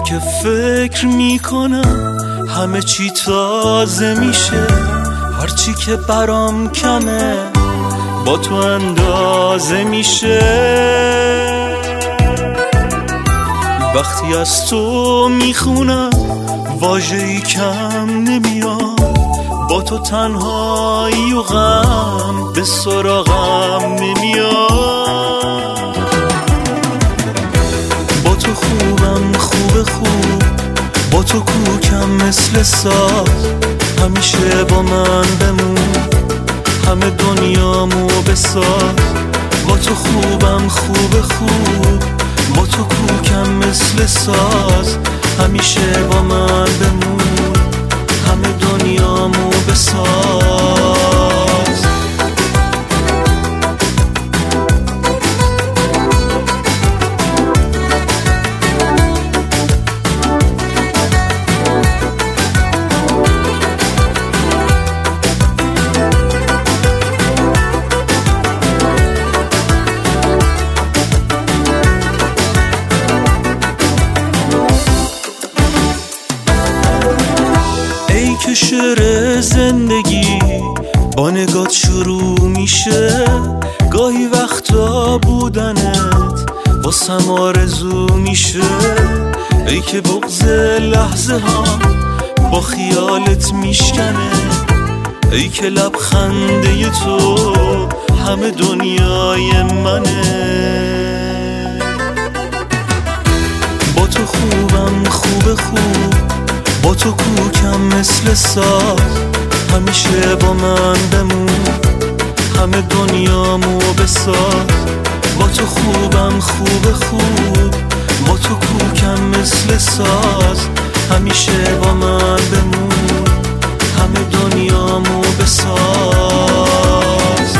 که فکر میکنم همه چی تازه میشه، هرچی که برام کمه با تو اندازه میشه. وقتی از تو میخونم واژه‌ای کم نمیاد، با تو تنهایی و غم به سراغم نمیاد. با تو خوبم خوب، با تو کوکم مثل ساز، همیشه با من بمون، همه دنیامو بساز. با تو خوبم خوب، با تو کوکم مثل ساز، همیشه با من بمون، همه دنیامو بساز. که شعر زندگی با نگات شروع میشه، گاهی وقتا بودنت واسم آرزو میشه. ای که بغض لحظه ها با خیالت میشکنه، ای که لبخنده تو همه دنیای منه. با تو خوبم خوب، با تو کوکم مثل ساز، همیشه با من بمون، همه دنیامو بساز. با تو خوبم خوب، با تو کوکم مثل ساز، همیشه با من بمون، همه دنیامو بساز.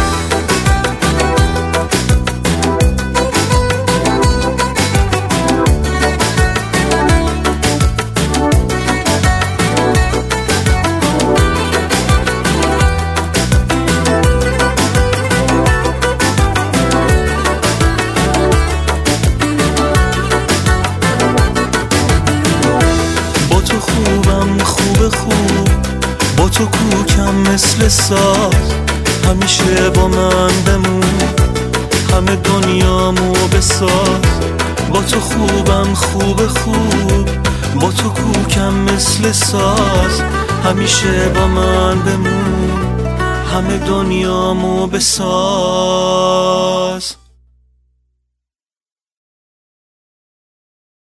با تو کوکم مثل ساز، همیشه با من بمون، همه دنیامو بساز. با تو خوبم خوب، با تو کوکم مثل ساز، همیشه با من بمون، همه دنیامو بساز.